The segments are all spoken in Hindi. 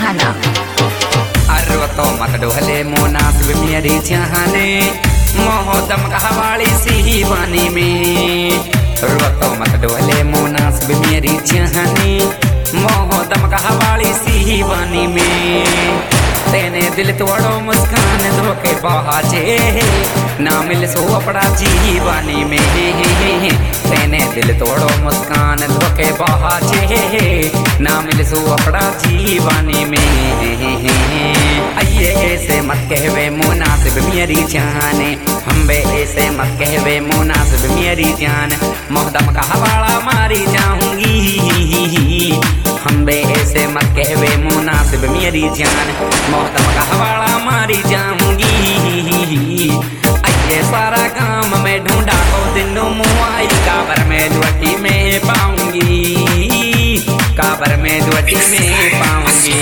थाना। अरे तो मत डोहले मुनासिब मेरी जाने मोहदम कहवाली सी वानी में। रोतो मत डोहले मुनासिब मेरी जाने मोहदम कहवाली सी वानी में। तेने दिल तोड़ो मुस्कान धोखे बहाजे ना मिल सो अपना जीवानी में। तेने दिल तोड़ो मुस्कान धोखे बहाजे ना मिल सो अपना जीवानी में। आइए ऐसे मत कहवे मुनासिब मेरी जाने, हम बे ऐसे मत कहवे मुनासिब मेरी जान। मोहदम का हवाला मारी जाऊंगी, हम बे ऐसे मत कहवे मुनासिब मेरी जान। मोहदम का हवाला मारी जाऊंगी। आइए सारा काम में ढूंढा को दिनों मुआई काबर में दुआटी में पाऊंगी, काबर में दुआटी में पाऊंगी।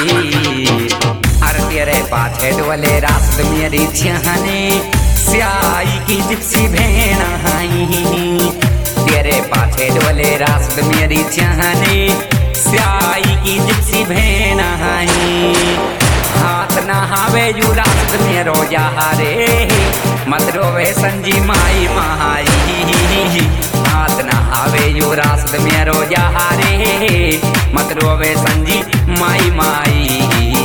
अरे तेरे पाछे डोले रास्ते मेरी जाने स्याई की जिप्सी भेण आई। तेरे पाछे डोले रास्ते मेरी जाने स्याई की जिप्सी भेण आई। हाथ नहावे यू रास्ते में रोजा रे मत रोवे संजी माई माई। हाथ नहावे यू रास्ते में रोजा रे मत रोवे संजी माई माई।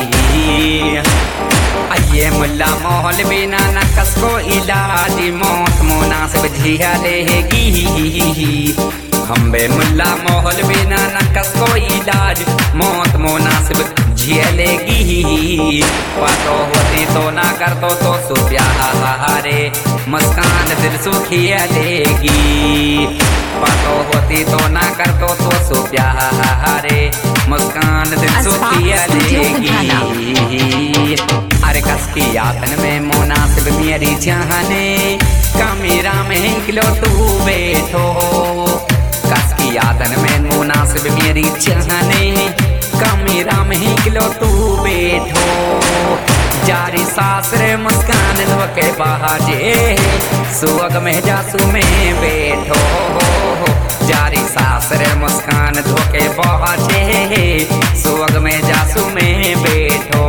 आइए मुल्ला मोहल बिना नकस को इलाज मौत मुनासिब झिया लेगी। हम बे मुल्ला मोहल बिना नकस को इलाज मौत मुनासिब झेलेगी। पातो होती तो ना कर तो सुप्यारे मुस्कान दिल सुखिया लेगी। पातो होती तो ना कर तो सुप्यारे मुस्कान दिल सुखिया लेगी। अरे कस की आतन में मुनासिब मेरी जाने कमीरा में किलो तू बैठो। कस की आतन में मुनासिब मेरी जाने कमीरा में किलो तू बैठो। जारी सासरे मुस्कान धोके बहाजे सुअग में जासू में बैठो। जारी सासरे मुस्कान धोके बहाजे सुअग में जासू में बैठो।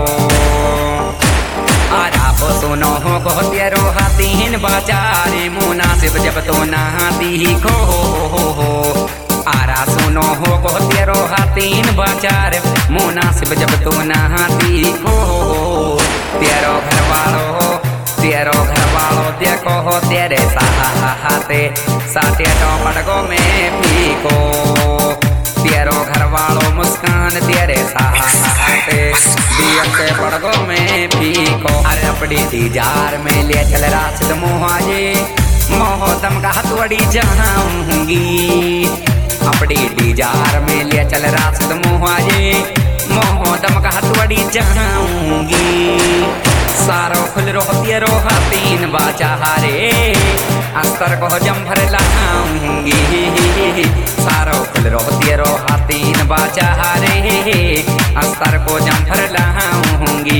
आराबो सुनो हो को तेरो हाथीन बाजारे मुनासिब जब तो नहाती खो। आरा सुनो हो को तेरो हाथीन बाजार मुनासिब जब तो नहाती खो। तेरो घर वालो देखो हो तेरे साथे साथे तो पड़गो में फीको। तेरो घर वालो मुस्कान तेरे साथे दिया के पड़गो में फीको। अरे अपनी दीजार में ले चल रास्ते मुहाजे मोहदम का हथौड़ी जाऊंगी। अपनी दीजार में ले चल रास्ते मुहाजे मोहदम का हथौड़ी जाऊंगी। सारो खुल रो तेरो हाथीन बाचा रे अस्तर को जम्भर लाऊंगी। सारो खुल रो तेरो हाथीन बाचा रे अस्तर को जम्भर लाऊंगी।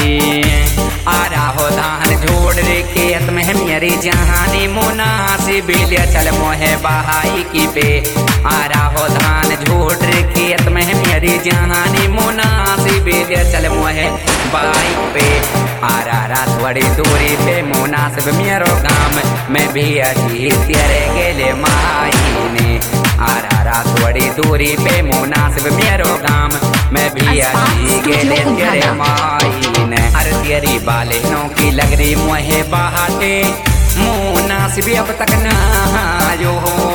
आरा हो धान जोड़ रे खेत में मेरी जानी मुनासिब ले चल मोहे बहाई की पे। आरा हो धान जोड़ रे खेत में मेरी जानी मुनासिब ले चल मोहे बाई पे। आरा रात बड़ी दूरी पे मुनासिब मेरो गाम में भी अजी तेरे गेले माई ने। आरा रात बड़ी दूरी पे मुनासिब मेरो गाम में भी अजी गेले तेरे माई ने। अरे तेरी बाले नो की लग रही मोहे बहाटे मुनासिब अब तक ना आयो।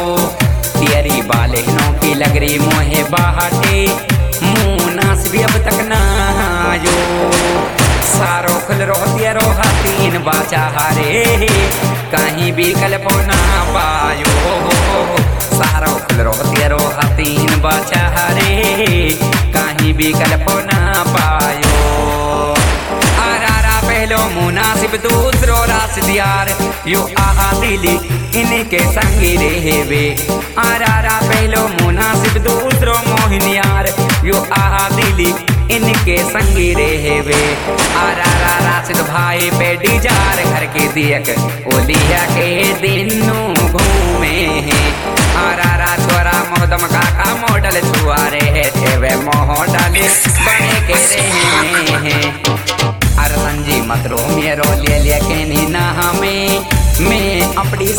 तेरी बाले नो की लग रही मोहे बहाटे मुनासिब अब तक ना आयो। सारो खुल रो तेरो हाथीन बाचा रे कहीं भी कल्पो ना पायो। सारो खुल रो तेरो हाथीन बाचा रे कहीं भी कल्पो ना पायो। आरा पहलो मुनासिब दूसरो रास दियार यो आहा दिली इनके संगी रेवे। आरा पहलो मुनासिब दूसरो मोहनियार यो आहा दिली इनके संगी रेवे। आरा राशिद भाई पे डीजार घर के दियक ओलिया के दिनों घूमे हैं। आरा छोरा मोहदम काका मॉडल छुआ रहे थे वे मॉडल बने के रे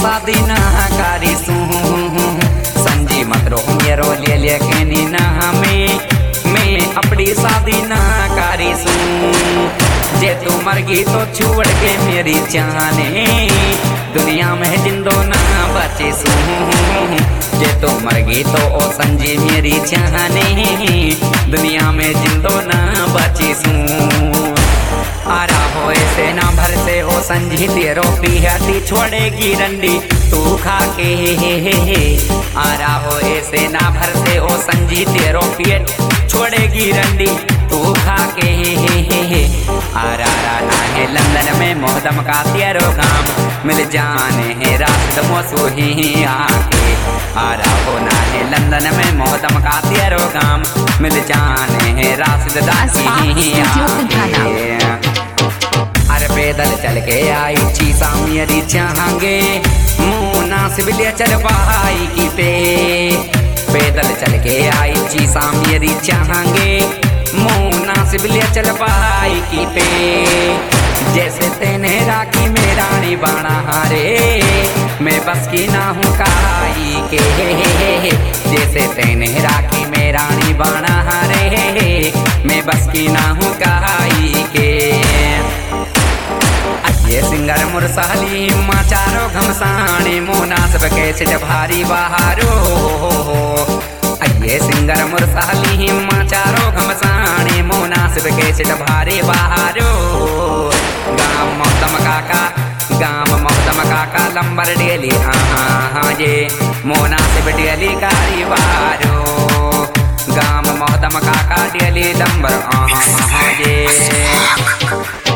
शादी ना कारी सू संजी मत रो मेरो ले लेके नी ना मैं अपनी शादी ना कारी सू जे तू मर गई तो छोड़ के मेरी जाने दुनिया में जिंदो ना बचे सू जे तू मर गई तो ओ संजी मेरी जाने दुनिया में जिंदो ना बचे सू आरा हो ऐसे ना भर से ओ संजी तेरो पिहती छोड़ेगी रंडी तू खा के आरा हो ऐसे ना भर से ओ संजी तेरो पेट छोड़ेगी रंडी तू खा के आरा ना है लंदन में मोहदम का तेरो गाम मिल जाने है रात मोसू ही आके आरा हो ना है लंदन में मोहदम का तेरो गाम मिल जाने है राशिद दासी आके अरे पैदल चल के आई चीसा मेरी चाहेंगे मुनासिब ले चल भाई की पे पैदल चल के आई चीसा मेरी चाहेंगे मुनासिब ले चल भाई की पे जैसे तेने राखी में रानी बाणा हारे मैं बस की ना हूँ काई के जैसे तेने राखी में रानी बाणा हारे मैं बस की ना हूँ काई के ये सिंगर मुरसाली माचारो घमसाने मुनासिब कैसे भारी बहारो ये सिंगर मुरसाली माचारो घमसाने मुनासिब कैसे भारी बहारो गाम मोहतम काका लंबर डेली हाँ ये मुनासिब डेली कारी बारो गाम मोहतम काका डेली लंबर हाँ ये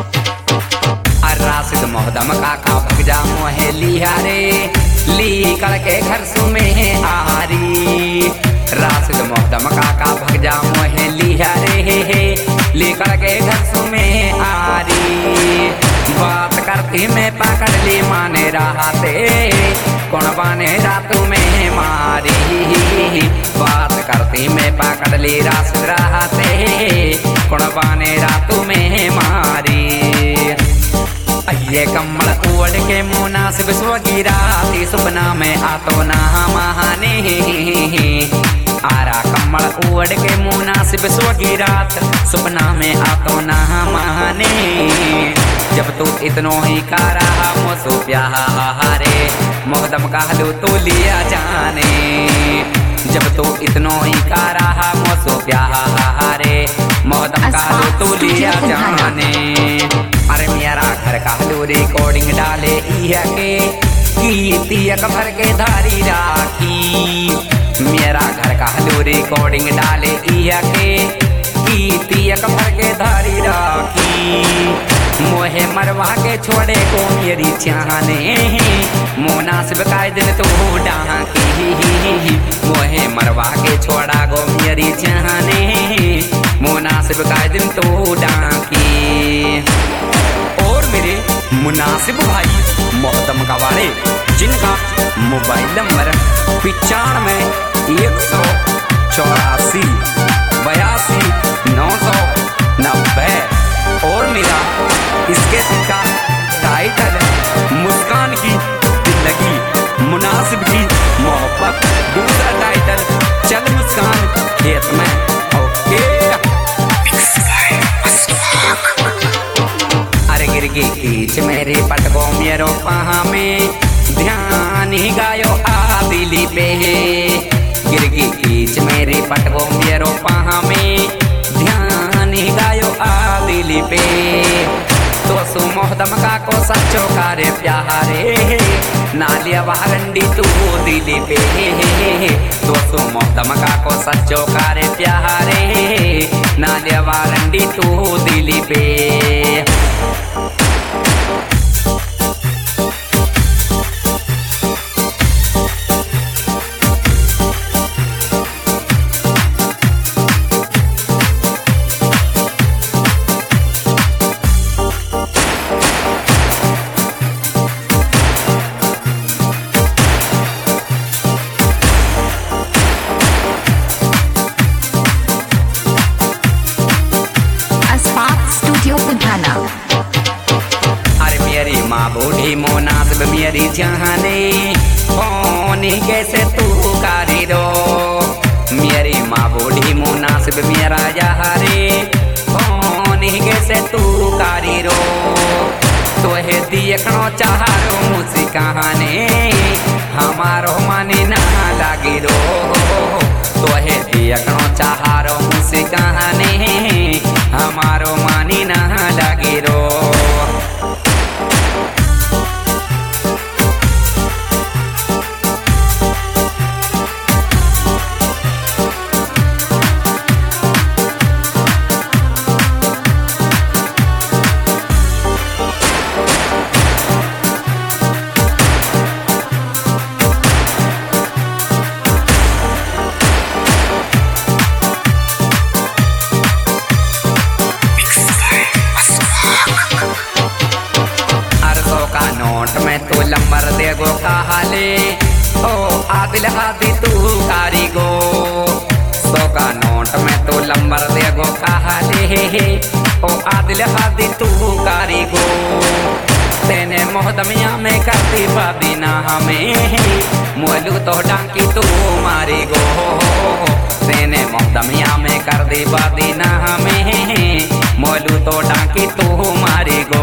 राशिद मोहदम काका भगजा मोहे लिया रे ली करके घर सुमे आरी राशिद मोहदम काका भगजा मोहे लिया रे ली करके घर सुमे आरी बात करती मैं पकड़ ली माने रहते कौन बाने रातों में मारी बात करती मैं पकड़ ली राशिद रहते कौन बाने रातों में मारी ये कमल ओढ़ के मुनासिब सोगी राती सपना में आतो ना महाने आरा कमल ओढ़ के मुनासिब सोगी रात सपना में आतो ना महाने जब तू इतनो ही का रहा मोसो प्यारे मोहदम कहलू तो लिया जाने जब तू इतनो ही का रहा मोसो प्यारे मोहदम कहलू तो लिया जाने अरे मेरा घर का रिकॉर्डिंग डाले के तियक भर के धारी राखी मेरा घर का रिकॉर्डिंग डाले के तियक भर के धारी राखी मोहे मरवा के छोड़े को मेरी चाहने मुनासिब का दिल तो डाकी मोहे मरवा के छोड़ा गो मेरी चाहने मुनासिब का दिल तो डाकी और मेरे मुनासिब भाई मोहतम कवाड़े जिनका मोबाइल नंबर 95 184 82 990 और मेरा इसके का टाइटल मुस्कान की जिंदगी मुनासिब की मोहब्बत दूसरा टाइटल चल मुस्कान खेत में ओके गिरगी खींच मेरे पटको मेरो पहा में ध्यान ही गायो आदिली पे गिरगी खींच मेरे पटको मेरो पहा में ध्यान ही गायो आदिली पे तो सु मोहदम का को सच्चो कारे प्यारे नालिया वारंडी तू दिली पे तो सु मोहदम का को सच्चो कारे प्यारे नालिया वारंडी तू दिली पे मेरी जाने फोन ही कैसे तू कारी रो मेरी माँ बूढ़ी मुनासिब मेरा यारे फोन ही कैसे तू कारी रो तोहे देखनो चाहारो मुझसे कहाने हमारो माने ना लागी रो तोहे देखनो चाहारो मुझसे कहाने हमारो मानी ना लागी रो में तो लंबर देगो कहाले ओ आदिल हादी तू कारी गो 100 का नोट में तो लंबर देगो कहाले ओ आदिल हादी तू कारी गो तेने मोहदमिया में करती बादीना हमें मोलू तो डांकी तू मारी गो तेने मोहदमिया में कर दी बादीना हमें मोलू तो डांकी तू मारी गो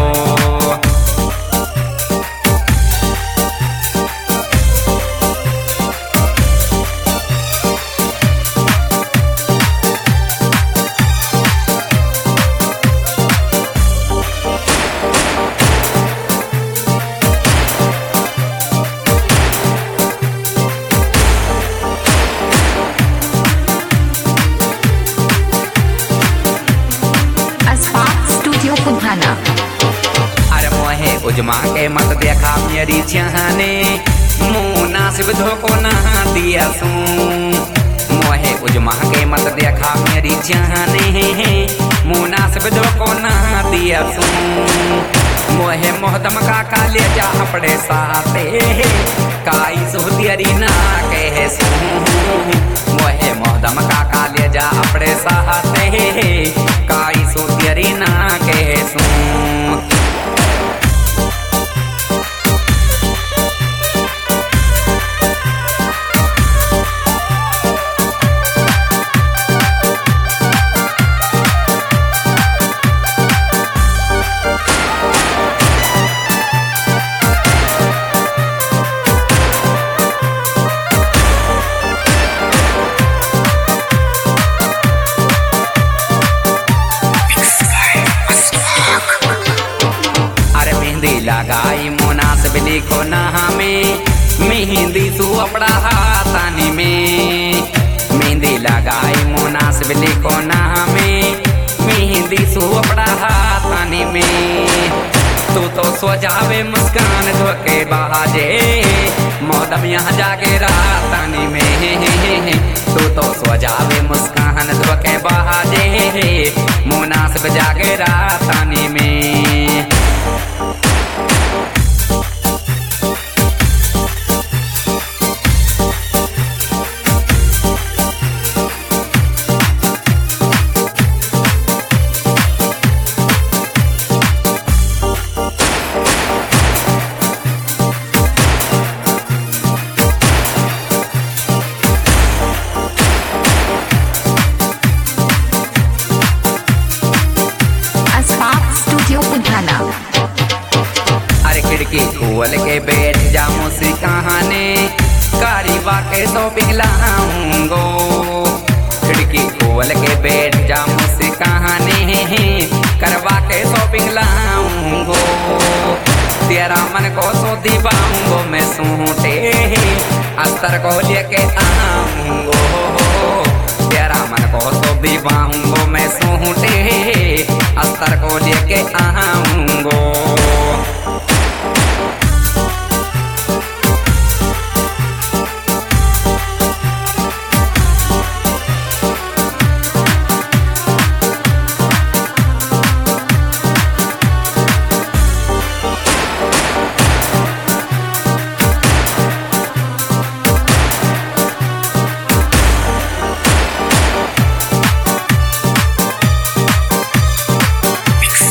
अरे मोहे उजमा के मत देखा मेरी जाने मुनासिब धोखो ना दिया सू मोहे उजमा के मत देखा मेरी जाने मुनासिब धोखो ना दिया सू मोहे मोहदम का ले जा अपने साथे काई सोतियरी ना कहे सू मोहे मोहदम का ले जा अपने साथे काई सोतियरी ना कहे सू लगाई मुनासिब लिखो ना हमें मेहंदी सु अपना हाथानी में मेहंदी लगाई मुनासिब लिखो ना हमें मेहंदी सु अपना हाथानी में तू तो सो जावे मुस्कान धोके बहाजे मौदम यहाँ जाके रातानी में तू तो सो जावे मुस्कान धोके बहाजे मुनासिब जाके रातानी में खोल के बैठ जा मुझसे कहाने कारी वाके तो पिघलाऊंगो खिड़की खोल के बैठ जा मुझसे कहाने करवा के तो पिघलाऊंगो तेरा मन को सो दीवाऊंगो मैं सूटे अस्तर को लेके आऊंगो तेरा मन को सो दीवाऊंगो मैं सूटे अस्तर को लेके आऊंगो